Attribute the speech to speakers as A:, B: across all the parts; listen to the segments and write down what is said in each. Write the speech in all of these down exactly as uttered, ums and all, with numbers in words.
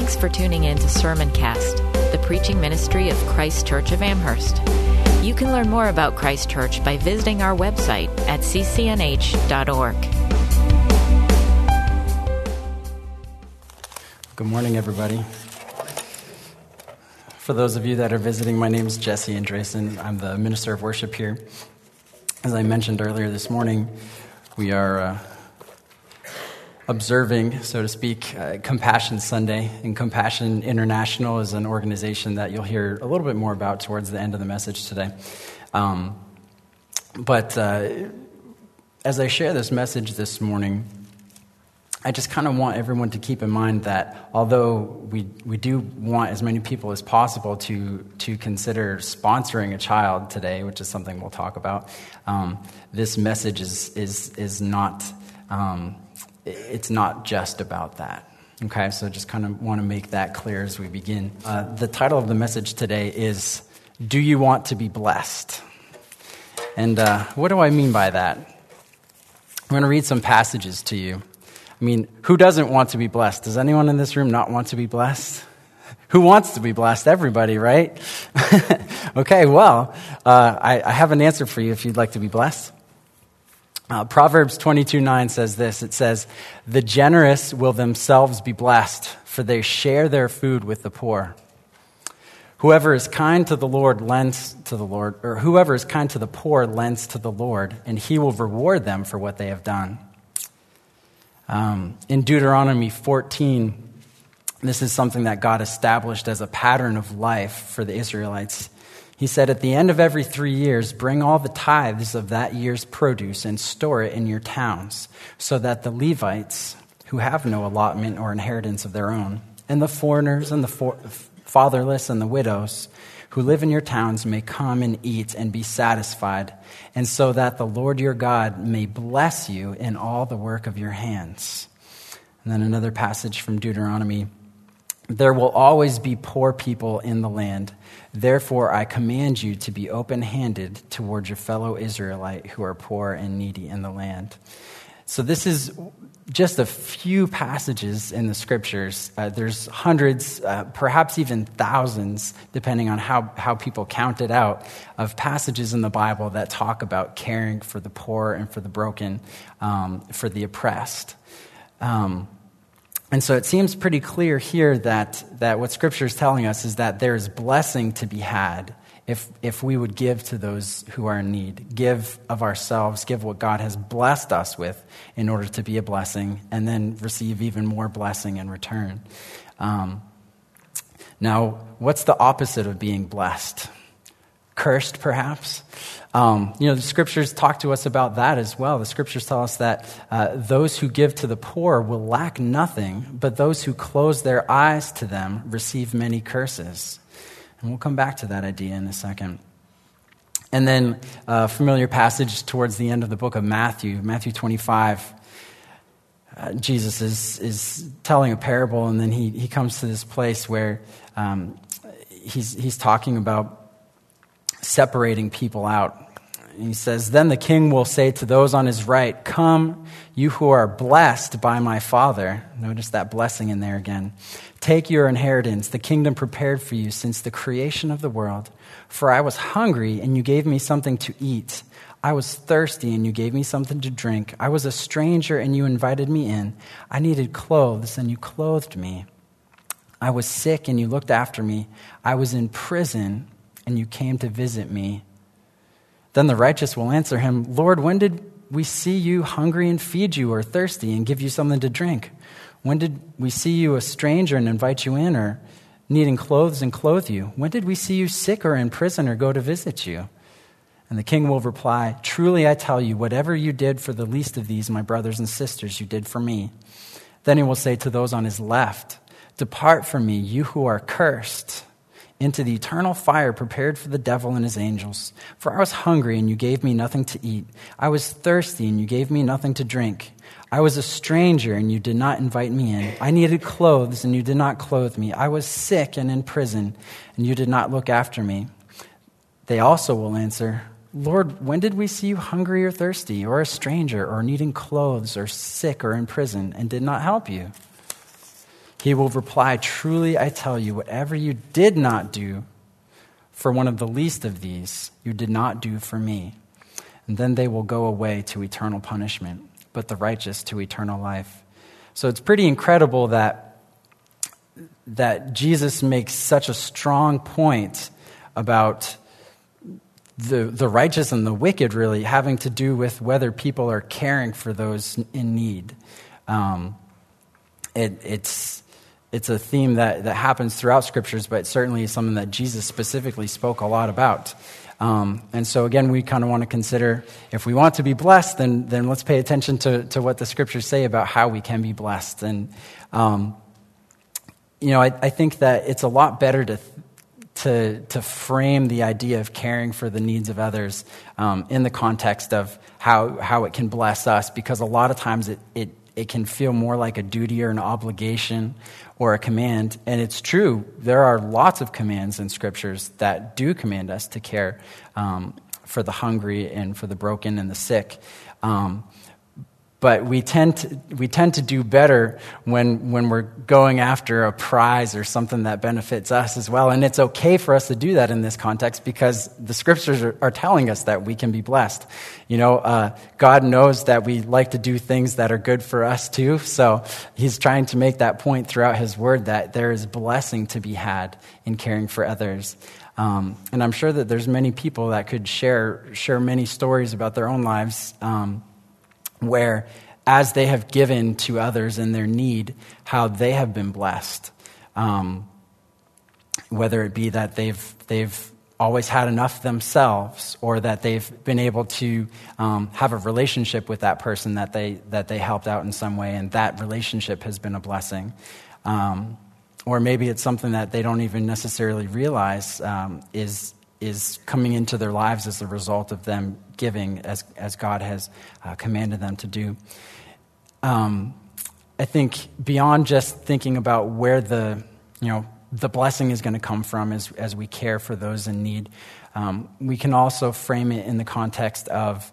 A: Thanks for tuning in to Sermoncast, the preaching ministry of Christ Church of Amherst. You can learn more about Christ Church by visiting our website at c c n h dot org.
B: Good morning, everybody. For those of you that are visiting, my name is Jesse Andresen. I'm the minister of worship here. As I mentioned earlier this morning, we are uh, observing, so to speak, uh, Compassion Sunday. And Compassion International is an organization that you'll hear a little bit more about towards the end of the message today. Um, but uh, as I share this message this morning, I just kind of want everyone to keep in mind that although we we do want as many people as possible to to consider sponsoring a child today, which is something we'll talk about, um, this message is is is not um, it's not just about that. Okay, so just kind of want to make that clear as we begin. Uh, the title of the message today is "Do You Want to Be Blessed?" And uh, what do I mean by that? I'm going to read some passages to you. I mean, who doesn't want to be blessed? Does anyone in this room not want to be blessed? Who wants to be blessed? Everybody, right? Okay, well, uh, I, I have an answer for you if you'd like to be blessed. Uh, Proverbs twenty-two nine says this. It says, "The generous will themselves be blessed, for they share their food with the poor. Whoever is kind to the Lord lends to the Lord, or whoever is kind to the poor lends to the Lord, and he will reward them for what they have done." Um, in Deuteronomy fourteen, this is something that God established as a pattern of life for the Israelites. He said, "At the end of every three years, bring all the tithes of that year's produce and store it in your towns, so that the Levites, who have no allotment or inheritance of their own, and the foreigners and the for- fatherless and the widows who live in your towns may come and eat and be satisfied, and so that the Lord your God may bless you in all the work of your hands." And then another passage from Deuteronomy, "There will always be poor people in the land. Therefore I command you to be open-handed toward your fellow Israelite who are poor and needy in the land." So this is just a few passages in the scriptures. Uh, there's hundreds, uh, perhaps even thousands, depending on how, how people count it out, of passages in the Bible that talk about caring for the poor and for the broken, um, for the oppressed. Um, and so it seems pretty clear here that, that what Scripture is telling us is that there is blessing to be had If if we would give to those who are in need, give of ourselves, give what God has blessed us with in order to be a blessing, and then receive even more blessing in return. Um, now, what's the opposite of being blessed? Cursed, perhaps? Um, you know, the Scriptures talk to us about that as well. The Scriptures tell us that uh, those who give to the poor will lack nothing, but those who close their eyes to them receive many curses. And we'll come back to that idea in a second. And then a familiar passage towards the end of the book of Matthew, Matthew twenty-five. Uh, Jesus is is telling a parable, and then he, he comes to this place where um, he's he's talking about separating people out. And he says, "Then the king will say to those on his right, 'Come, you who are blessed by my Father.'" Notice that blessing in there again. "Take your inheritance, the kingdom prepared for you since the creation of the world. For I was hungry, and you gave me something to eat. I was thirsty, and you gave me something to drink. I was a stranger, and you invited me in. I needed clothes, and you clothed me. I was sick, and you looked after me. I was in prison, and you came to visit me." Then the righteous will answer him, "Lord, when did we see you hungry and feed you, or thirsty and give you something to drink? When did we see you a stranger and invite you in, or needing clothes and clothe you? When did we see you sick or in prison or go to visit you?" And the king will reply, "Truly I tell you, whatever you did for the least of these, my brothers and sisters, you did for me." Then he will say to those on his left, "Depart from me, you who are cursed, into the eternal fire prepared for the devil and his angels. For I was hungry, and you gave me nothing to eat. I was thirsty, and you gave me nothing to drink. I was a stranger, and you did not invite me in. I needed clothes, and you did not clothe me. I was sick and in prison, and you did not look after me." They also will answer, "Lord, when did we see you hungry or thirsty, or a stranger, or needing clothes, or sick or in prison, and did not help you?" He will reply, truly I tell you, whatever you did not do for one of the least of these, you did not do for me. And then they will go away to eternal punishment, but the righteous to eternal life. So it's pretty incredible that, that Jesus makes such a strong point about the, the righteous and the wicked really having to do with whether people are caring for those in need. Um, it, it's... It's a theme that, that happens throughout scriptures, but certainly is something that Jesus specifically spoke a lot about. Um, and so again, we kind of want to consider, if we want to be blessed, then then let's pay attention to, to what the scriptures say about how we can be blessed. And, um, you know, I, I think that it's a lot better to to to frame the idea of caring for the needs of others um, in the context of how, how it can bless us, because a lot of times it, it it can feel more like a duty or an obligation or a command. And it's true, there are lots of commands in scriptures that do command us to care um, for the hungry and for the broken and the sick. Um, but we tend to, we tend to do better when when we're going after a prize or something that benefits us as well. And it's okay for us to do that in this context, because the scriptures are, are telling us that we can be blessed. You know, uh, God knows that we like to do things that are good for us too. So he's trying to make that point throughout his word that there is blessing to be had in caring for others. Um, and I'm sure that there's many people that could share share many stories about their own lives, um, where as they have given to others in their need, how they have been blessed. Um, whether it be that they've they've always had enough themselves, or that they've been able to um, have a relationship with that person that they that they helped out in some way, and that relationship has been a blessing. Um, or maybe it's something that they don't even necessarily realize um, is is coming into their lives as a result of them giving as as God has uh, commanded them to do. Um, I think beyond just thinking about where the, you know, the blessing is going to come from as as we care for those in need, um, we can also frame it in the context of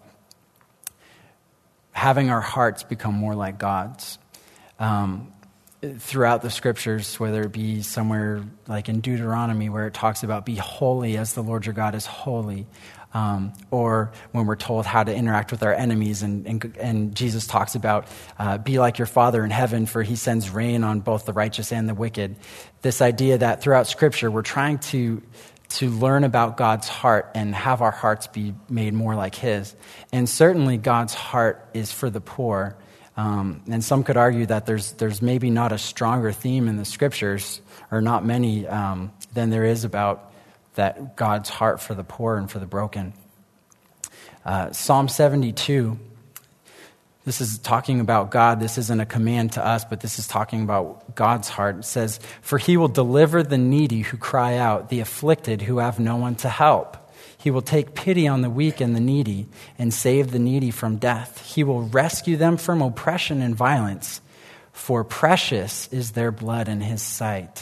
B: having our hearts become more like God's. Um, throughout the scriptures, whether it be somewhere like in Deuteronomy where it talks about be holy as the Lord your God is holy, um, or when we're told how to interact with our enemies, and, and, and Jesus talks about uh, be like your Father in heaven, for he sends rain on both the righteous and the wicked. This idea that throughout scripture we're trying to to learn about God's heart and have our hearts be made more like his. And certainly God's heart is for the poor. Um, and some could argue that there's there's maybe not a stronger theme in the scriptures, or not many, um, than there is about that God's heart for the poor and for the broken. Uh, Psalm seventy-two, this is talking about God. This isn't a command to us, but this is talking about God's heart. It says, "For he will deliver the needy who cry out, the afflicted who have no one to help. He will take pity on the weak and the needy and save the needy from death. He will rescue them from oppression and violence, for precious is their blood in his sight."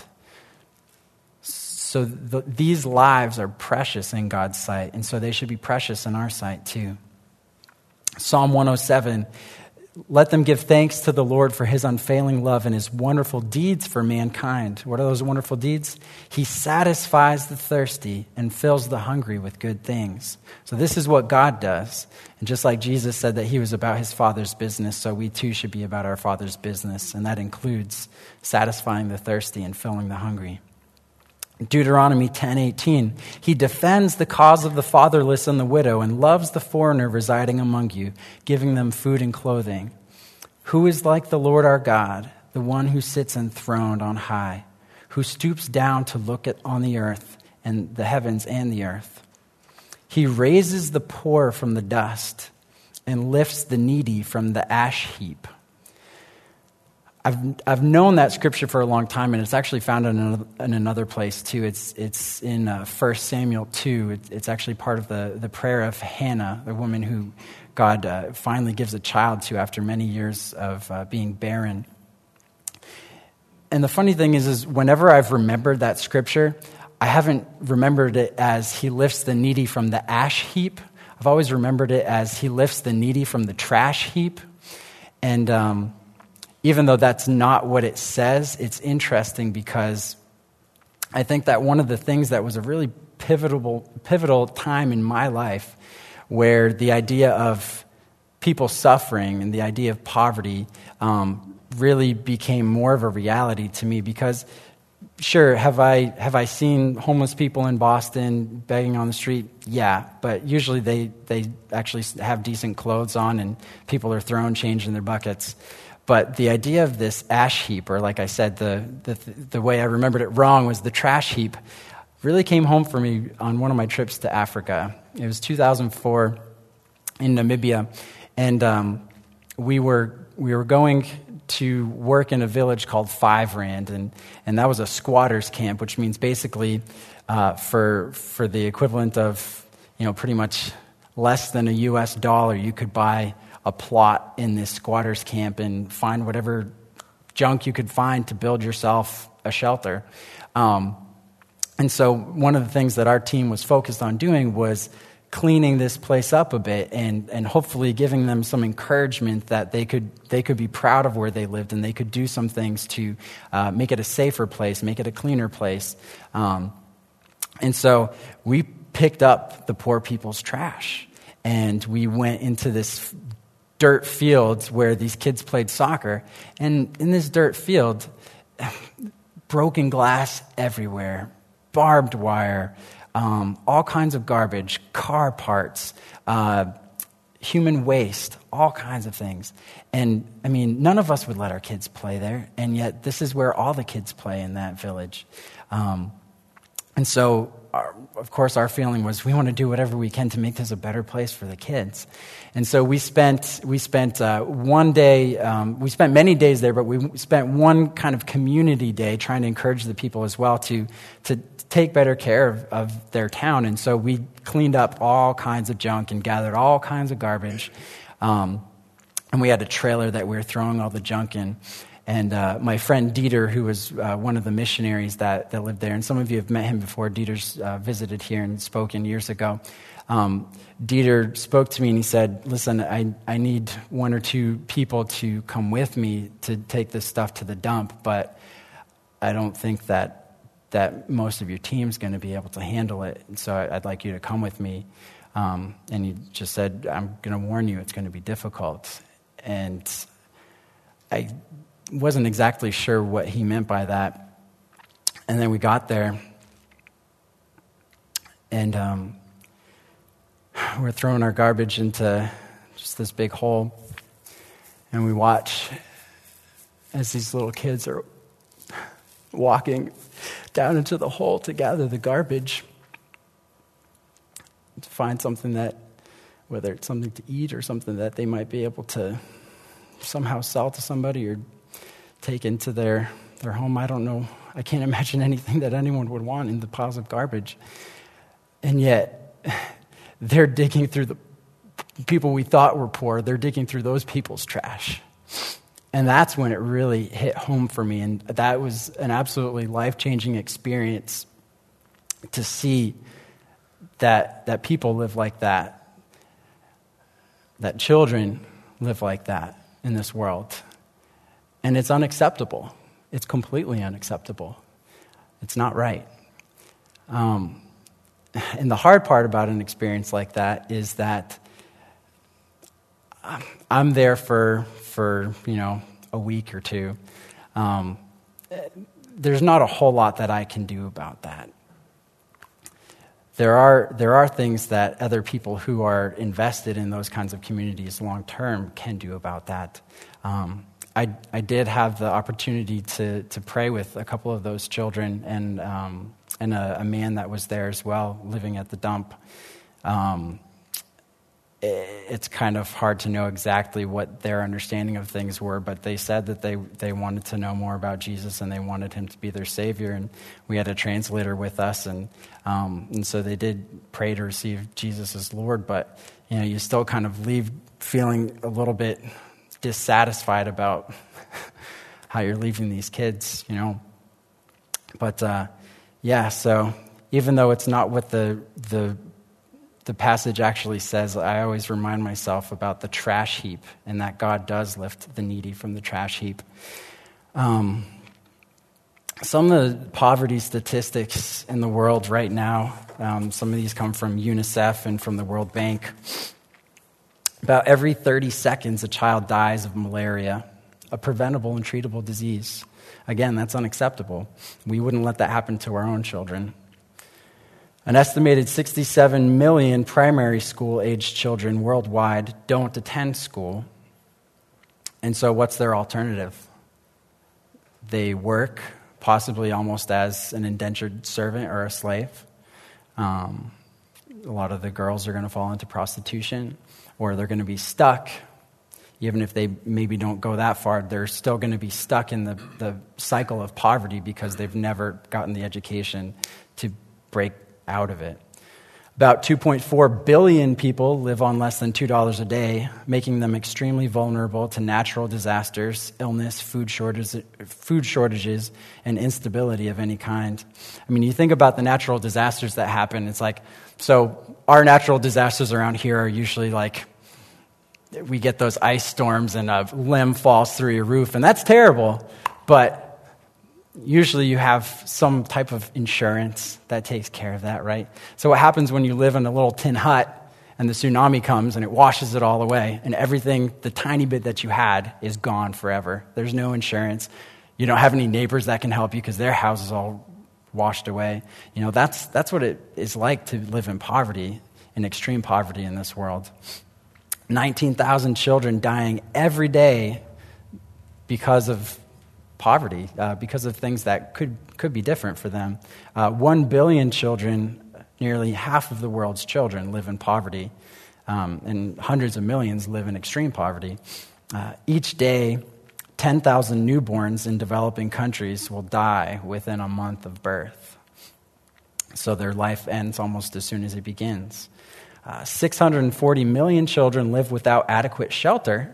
B: So the, these lives are precious in God's sight, and so they should be precious in our sight too. Psalm one oh seven, "Let them give thanks to the Lord for his unfailing love and his wonderful deeds for mankind." What are those wonderful deeds? He satisfies the thirsty and fills the hungry with good things. So this is what God does. And just like Jesus said that he was about his Father's business, so we too should be about our Father's business. And that includes satisfying the thirsty and filling the hungry. Deuteronomy ten eighteen, "He defends the cause of the fatherless and the widow and loves the foreigner residing among you, giving them food and clothing. Who is like the Lord our God, the one who sits enthroned on high, who stoops down to look at on the earth and the heavens and the earth. He raises the poor from the dust and lifts the needy from the ash heap." I've I've known that scripture for a long time, and it's actually found in another, in another place too. It's it's in uh, First Samuel two. It, it's actually part of the, the prayer of Hannah, the woman who God uh, finally gives a child to after many years of uh, being barren. And the funny thing is, is whenever I've remembered that scripture, I haven't remembered it as he lifts the needy from the ash heap. I've always remembered it as he lifts the needy from the trash heap. And um, even though that's not what it says, it's interesting because I think that one of the things that was a really pivotal, pivotal time in my life where the idea of people suffering and the idea of poverty um, really became more of a reality to me because, sure, have I have I seen homeless people in Boston begging on the street? Yeah, but usually they, they actually have decent clothes on and people are throwing change in their buckets. But the idea of this ash heap, or like I said, the, the the way I remembered it wrong was the trash heap, really came home for me on one of my trips to Africa. It was two thousand four in Namibia, and um, we were we were going to work in a village called Five Rand, and, and that was a squatters camp, which means basically uh, for for the equivalent of, you know, pretty much less than a U S dollar, you could buy a plot in this squatters camp and find whatever junk you could find to build yourself a shelter. Um, and so one of the things that our team was focused on doing was cleaning this place up a bit and, and hopefully giving them some encouragement that they could they could be proud of where they lived and they could do some things to uh, make it a safer place, make it a cleaner place. Um, and so we picked up the poor people's trash and we went into this dirt fields where these kids played soccer. And in this dirt field, broken glass everywhere, barbed wire, um, all kinds of garbage, car parts, uh, human waste, all kinds of things. And, I mean, none of us would let our kids play there, and yet this is where all the kids play in that village. Um, and so, our, of course, our feeling was we want to do whatever we can to make this a better place for the kids. And so we spent we spent uh, one day, um, we spent many days there, but we spent one kind of community day trying to encourage the people as well to to take better care of, of their town. And so we cleaned up all kinds of junk and gathered all kinds of garbage. Um, and we had a trailer that we were throwing all the junk in. And uh, my friend Dieter, who was uh, one of the missionaries that, that lived there, and some of you have met him before. Dieter's uh, visited here and spoken years ago. Um, Dieter spoke to me and he said, listen, I, I need one or two people to come with me to take this stuff to the dump, but I don't think that that most of your team's going to be able to handle it, and so I'd like you to come with me. Um, and he just said, I'm going to warn you, it's going to be difficult. And I wasn't exactly sure what he meant by that. And then we got there, and um, we're throwing our garbage into just this big hole, and we watch as these little kids are walking down into the hole to gather the garbage, to find something that, whether it's something to eat or something that they might be able to somehow sell to somebody or take into their, their home. I don't know. I can't imagine anything that anyone would want in the piles of garbage. And yet, they're digging through the people we thought were poor, they're digging through those people's trash. And that's when it really hit home for me. And that was an absolutely life-changing experience to see that that people live like that, that children live like that in this world. And it's unacceptable. It's completely unacceptable. It's not right. Um, and the hard part about an experience like that is that I'm there for, for you know, a week or two. Um, there's not a whole lot that I can do about that. There are there are things that other people who are invested in those kinds of communities long term can do about that. Um, I I did have the opportunity to to pray with a couple of those children and um, and a, a man that was there as well, living at the dump. Um, It's kind of hard to know exactly what their understanding of things were, but they said that they, they wanted to know more about Jesus and they wanted him to be their Savior, and we had a translator with us, and um, and so they did pray to receive Jesus as Lord, but you know, you still kind of leave feeling a little bit dissatisfied about how you're leaving these kids, you know. But uh, yeah, so even though it's not what the the the passage actually says, I always remind myself about the trash heap and that God does lift the needy from the trash heap. Um, some of the poverty statistics in the world right now, um, some of these come from UNICEF and from the World Bank. About every thirty seconds, a child dies of malaria, a preventable and treatable disease. Again, that's unacceptable. We wouldn't let that happen to our own children. An estimated sixty-seven million primary school-aged children worldwide don't attend school. And so what's their alternative? They work, possibly almost as an indentured servant or a slave. Um, a lot of the girls are going to fall into prostitution, or they're going to be stuck. Even if they maybe don't go that far, they're still going to be stuck in the, the cycle of poverty because they've never gotten the education to break out of it. About two point four billion people live on less than two dollars a day, making them extremely vulnerable to natural disasters, illness, food shortages, food shortages, and instability of any kind. I mean, you think about the natural disasters that happen, it's like, so our natural disasters around here are usually like, we get those ice storms and a limb falls through your roof, and that's terrible, but usually you have some type of insurance that takes care of that, right? So what happens when you live in a little tin hut and the tsunami comes and it washes it all away, and everything, the tiny bit that you had, is gone forever. There's no insurance. You don't have any neighbors that can help you because their house is all washed away. You know, that's that's what it is like to live in poverty, in extreme poverty in this world. nineteen thousand children dying every day because of poverty, uh, because of things that could could be different for them. Uh, One billion children, nearly half of the world's children, live in poverty, um, and hundreds of millions live in extreme poverty. Uh, each day, ten thousand newborns in developing countries will die within a month of birth. So their life ends almost as soon as it begins. Uh, six hundred forty million children live without adequate shelter.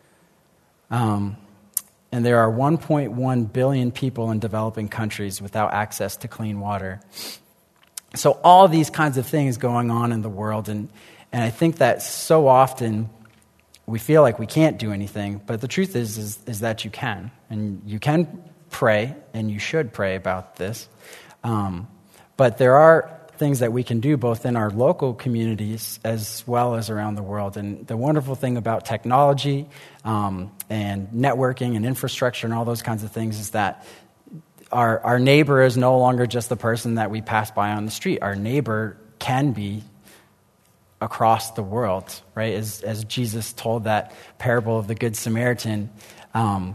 B: Um, and there are one point one billion people in developing countries without access to clean water. So all these kinds of things going on in the world, and, and I think that so often we feel like we can't do anything, but the truth is, is, is that you can. And you can pray, and you should pray about this. Um, but there are things that we can do both in our local communities as well as around the world. And the wonderful thing about technology um, and networking and infrastructure and all those kinds of things is that our, our neighbor is no longer just the person that we pass by on the street. Our neighbor can be across the world, right? As, as Jesus told that parable of the Good Samaritan, um,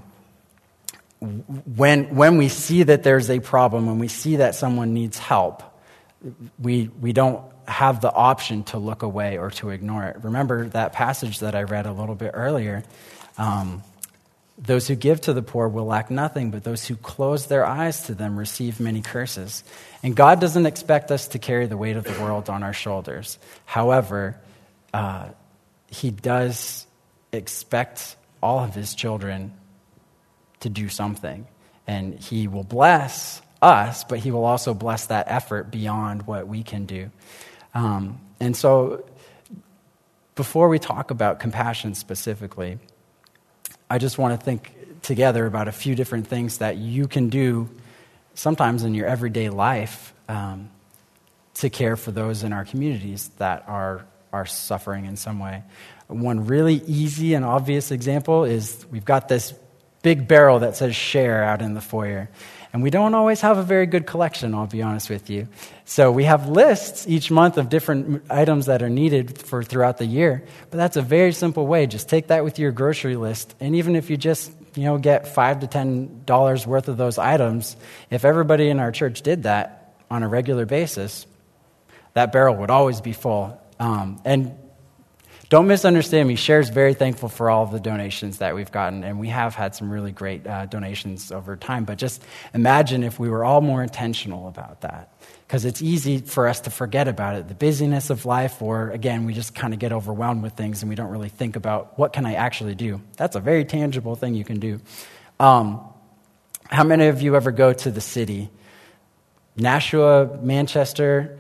B: when, when we see that there's a problem, when we see that someone needs help, We we don't have the option to look away or to ignore it. Remember that passage that I read a little bit earlier. Um, Those who give to the poor will lack nothing, but those who close their eyes to them receive many curses. And God doesn't expect us to carry the weight of the world on our shoulders. However, uh, he does expect all of his children to do something. And he will bless us, but he will also bless that effort beyond what we can do. Um, and so before we talk about compassion specifically, I just want to think together about a few different things that you can do sometimes in your everyday life um, to care for those in our communities that are, are suffering in some way. One really easy and obvious example is we've got this big barrel that says share out in the foyer. And we don't always have a very good collection, I'll be honest with you. So we have lists each month of different items that are needed for throughout the year. But that's a very simple way. Just take that with your grocery list. And even if you just, you know, get five to ten dollars worth of those items, if everybody in our church did that on a regular basis, that barrel would always be full. Um, and don't misunderstand me. Share's very thankful for all of the donations that we've gotten, and we have had some really great uh, donations over time. But just imagine if we were all more intentional about that, because it's easy for us to forget about it, the busyness of life, or again, we just kind of get overwhelmed with things and we don't really think about what can I actually do. That's a very tangible thing you can do. Um, how many of you ever go to the city? Nashua, Manchester,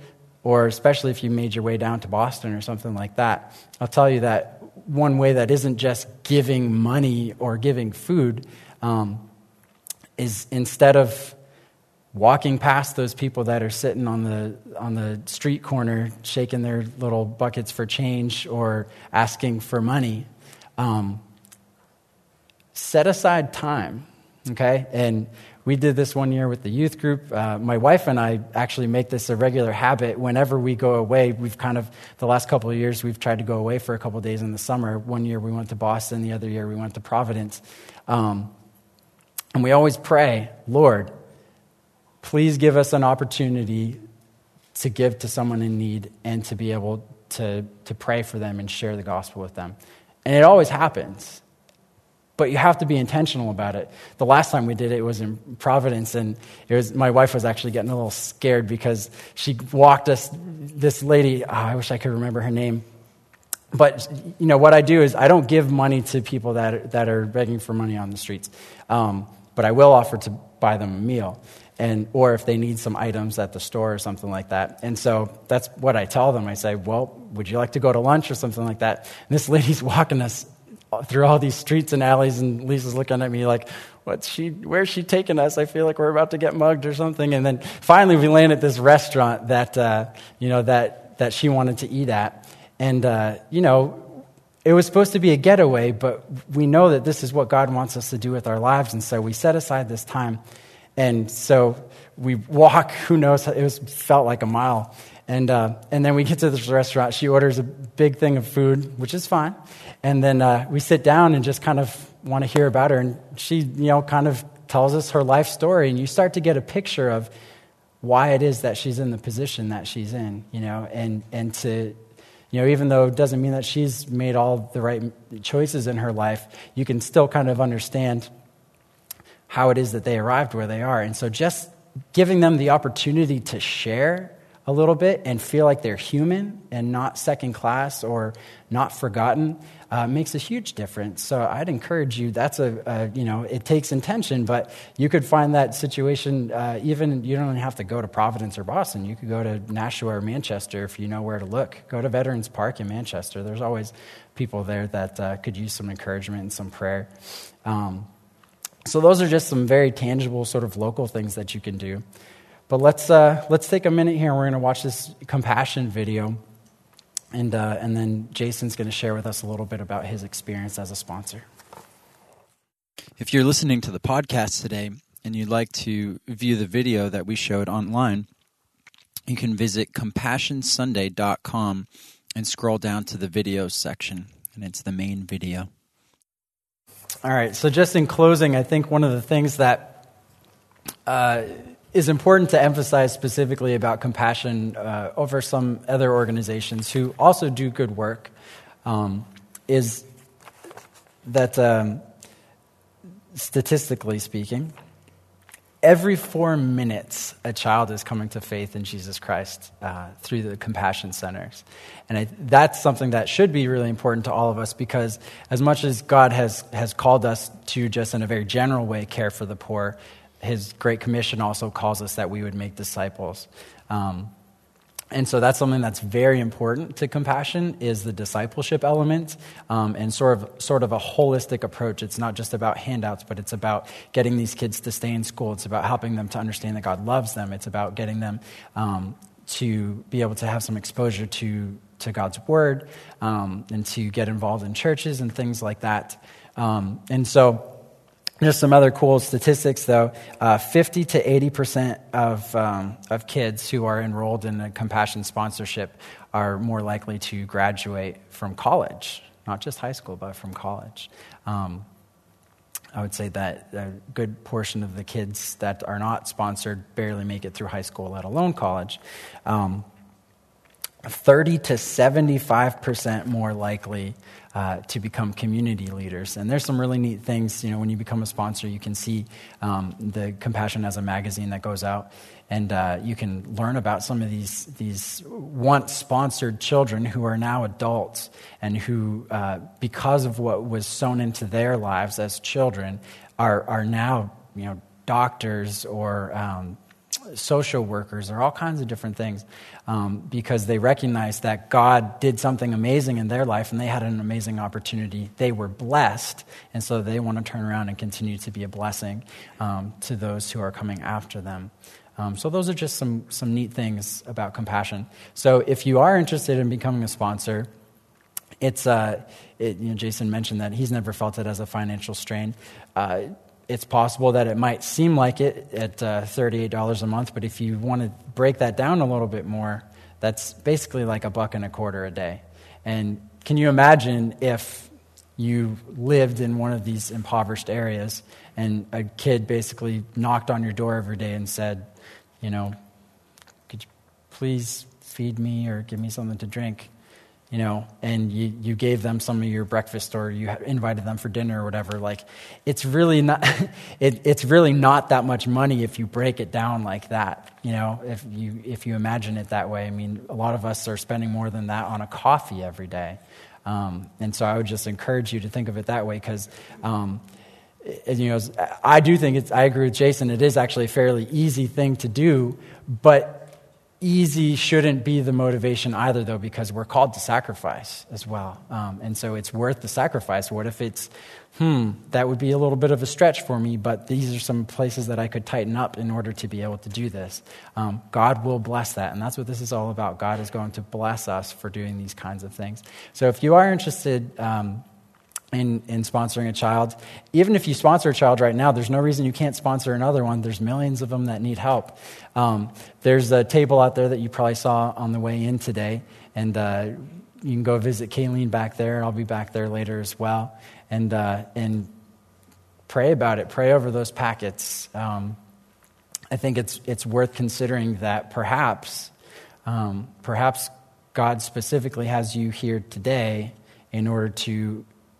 B: or especially if you made your way down to Boston or something like that, I'll tell you that one way that isn't just giving money or giving food um, is instead of walking past those people that are sitting on the on the street corner shaking their little buckets for change or asking for money, um, set aside time, okay? And we did this one year with the youth group. Uh, my wife and I actually make this a regular habit. Whenever we go away, we've kind of, the last couple of years, we've tried to go away for a couple of days in the summer. One year we went to Boston. The other year we went to Providence. Um, and we always pray, Lord, please give us an opportunity to give to someone in need and to be able to, to pray for them and share the gospel with them. And it always happens. But you have to be intentional about it. The last time we did it was in Providence, and it was my wife was actually getting a little scared because she walked us, this lady, oh, I wish I could remember her name. But, you know, what I do is I don't give money to people that, that are begging for money on the streets. Um, but I will offer to buy them a meal. And or if they need some items at the store or something like that. And so that's what I tell them. I say, well, would you like to go to lunch or something like that? And this lady's walking us through all these streets and alleys, and Lisa's looking at me like, what's she, where's she taking us? I feel like we're about to get mugged or something. And then finally we land at this restaurant that, uh, you know, that, that she wanted to eat at. And, uh, you know, it was supposed to be a getaway, but we know that this is what God wants us to do with our lives. And so we set aside this time. And so we walk, who knows, it was felt like a mile. And uh, and then we get to this restaurant. She orders a big thing of food, which is fine. And then uh, we sit down and just kind of want to hear about her. And she, you know, kind of tells us her life story. And you start to get a picture of why it is that she's in the position that she's in, you know. And, and to, you know, even though it doesn't mean that she's made all the right choices in her life, you can still kind of understand how it is that they arrived where they are. And so just giving them the opportunity to share a little bit and feel like they're human and not second class or not forgotten uh, makes a huge difference. So I'd encourage you, that's a, a, you know, it takes intention, but you could find that situation uh, even, you don't even have to go to Providence or Boston. You could go to Nashua or Manchester if you know where to look. Go to Veterans Park in Manchester. There's always people there that uh, could use some encouragement and some prayer. Um, So those are just some very tangible sort of local things that you can do. But let's uh, let's take a minute here and we're going to watch this compassion video. And, uh, and then Jason's going to share with us a little bit about his experience as a sponsor.
C: If you're listening to the podcast today and you'd like to view the video that we showed online, you can visit compassion sunday dot com and scroll down to the videos section. And it's the main video.
B: All right, so just in closing, I think one of the things that uh, is important to emphasize specifically about compassion uh, over some other organizations who also do good work um, is that, um, statistically speaking, every four minutes a child is coming to faith in Jesus Christ uh, through the compassion centers. And I, that's something that should be really important to all of us, because as much as God has, has called us to just in a very general way care for the poor, his Great Commission also calls us that we would make disciples. Um, and so that's something that's very important to compassion is the discipleship element um, and sort of sort of a holistic approach. It's not just about handouts, but it's about getting these kids to stay in school. It's about helping them to understand that God loves them. It's about getting them um, to be able to have some exposure to, to God's word um, and to get involved in churches and things like that. Um, and so there's some other cool statistics, though. Uh, fifty to eighty percent of um, of kids who are enrolled in a compassion sponsorship are more likely to graduate from college, not just high school, but from college. Um, I would say that a good portion of the kids that are not sponsored barely make it through high school, let alone college. Um, thirty to seventy-five percent more likely uh, to become community leaders. And there's some really neat things, you know, when you become a sponsor, you can see um, the Compassion as a magazine that goes out, and uh, you can learn about some of these these once sponsored children who are now adults and who, uh, because of what was sown into their lives as children, are are now, you know, doctors or um, social workers, or all kinds of different things, um, because they recognized that God did something amazing in their life and they had an amazing opportunity. They were blessed, and so they want to turn around and continue to be a blessing um, to those who are coming after them. Um, so those are just some some neat things about compassion. So if you are interested in becoming a sponsor, it's uh, it, you know, Jason mentioned that he's never felt it as a financial strain. Uh, It's possible that it might seem like it at uh, thirty-eight dollars a month, but if you want to break that down a little bit more, that's basically like a buck and a quarter a day. And can you imagine if you lived in one of these impoverished areas and a kid basically knocked on your door every day and said, you know, could you please feed me or give me something to drink? You know, and you, you gave them some of your breakfast, or you invited them for dinner or whatever. Like, it's really not, it, it's really not that much money if you break it down like that. You know, if you if you imagine it that way. I mean, a lot of us are spending more than that on a coffee every day, um, and so I would just encourage you to think of it that way, because, um, you know, I do think it's. I agree with Jason. It is actually a fairly easy thing to do, but easy shouldn't be the motivation either, though, because we're called to sacrifice as well. Um, and so it's worth the sacrifice. What if it's, hmm, that would be a little bit of a stretch for me, but these are some places that I could tighten up in order to be able to do this. Um, God will bless that, and that's what this is all about. God is going to bless us for doing these kinds of things. So if you are interested um, in, in sponsoring a child, even if you sponsor a child right now, there's no reason you can't sponsor another one. There's millions of them that need help. Um, there's a table out there that you probably saw on the way in today, and uh, you can go visit Kayleen back there, and I'll be back there later as well, and uh, and pray about it. Pray over those packets. Um, I think it's it's worth considering that perhaps um, perhaps God specifically has you here today in order to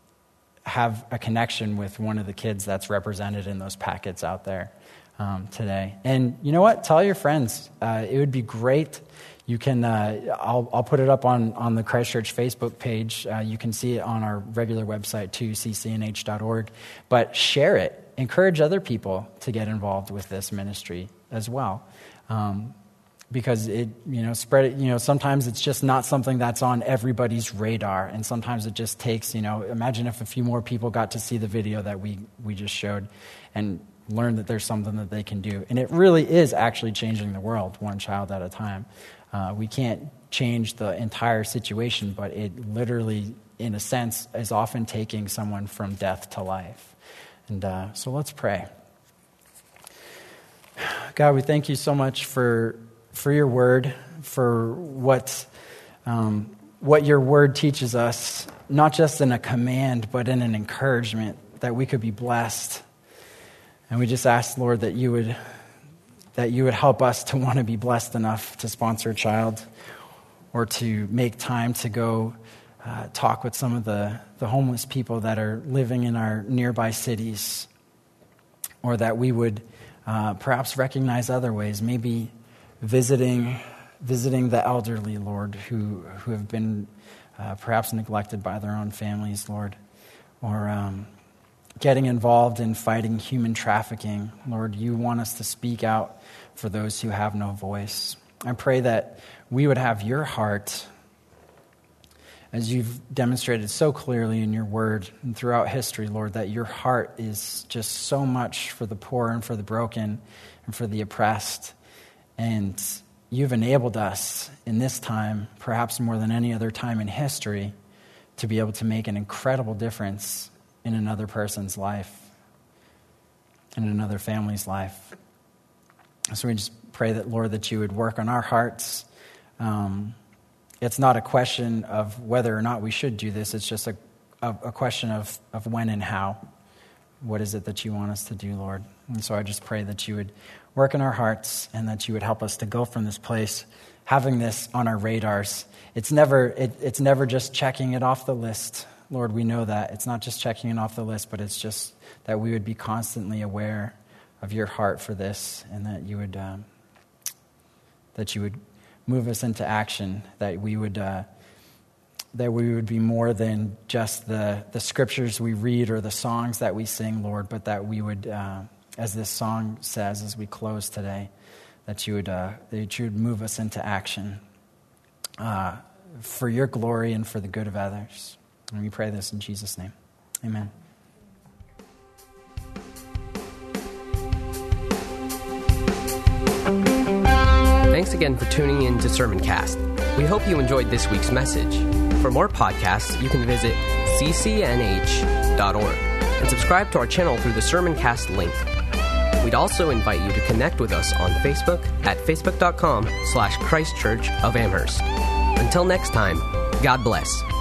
B: have a connection with one of the kids that's represented in those packets out there um, today. And you know what? Tell your friends. Uh, it would be great. You can. Uh, I'll, I'll put it up on, on the Christ Church Facebook page. Uh, you can see it on our regular website too, c c n h dot org. But share it. Encourage other people to get involved with this ministry as well. Um, Because it, you know, spread it, you know, sometimes it's just not something that's on everybody's radar. And sometimes it just takes, you know, imagine if a few more people got to see the video that we, we just showed and learn that there's something that they can do. And it really is actually changing the world, one child at a time. Uh, we can't change the entire situation, but it literally, in a sense, is often taking someone from death to life. And uh, so let's pray. God, we thank you so much for for your word, for what um, what your word teaches us, not just in a command, but in an encouragement that we could be blessed. And we just ask, Lord, that you would that you would help us to want to be blessed enough to sponsor a child, or to make time to go uh, talk with some of the, the homeless people that are living in our nearby cities, or that we would uh, perhaps recognize other ways, maybe visiting visiting the elderly, Lord, who, who have been uh, perhaps neglected by their own families, Lord, or um, getting involved in fighting human trafficking. Lord, you want us to speak out for those who have no voice. I pray that we would have your heart, as you've demonstrated so clearly in your word and throughout history, Lord, that your heart is just so much for the poor and for the broken and for the oppressed. And you've enabled us in this time, perhaps more than any other time in history, to be able to make an incredible difference in another person's life, in another family's life. So we just pray that, Lord, that you would work on our hearts. Um, it's not a question of whether or not we should do this. It's just a, a, a question of, of when and how. What is it that you want us to do, Lord? And so I just pray that you would work in our hearts, and that you would help us to go from this place having this on our radars. It's never it, it's never just checking it off the list. Lord, we know that. It's not just checking it off the list, but it's just that we would be constantly aware of your heart for this, and that you would um, that you would move us into action, that we would uh, that we would be more than just the, the scriptures we read or the songs that we sing, Lord, but that we would, uh, as this song says as we close today, that you would, uh, that you would move us into action uh, for your glory and for the good of others. And we pray this in Jesus' name. Amen.
D: Thanks again for tuning in to Sermoncast. We hope you enjoyed this week's message. For more podcasts, you can visit c c n h dot org and subscribe to our channel through the Sermoncast link. We'd also invite you to connect with us on Facebook at facebook dot com slash Christ Church of Amherst. Until next time, God bless.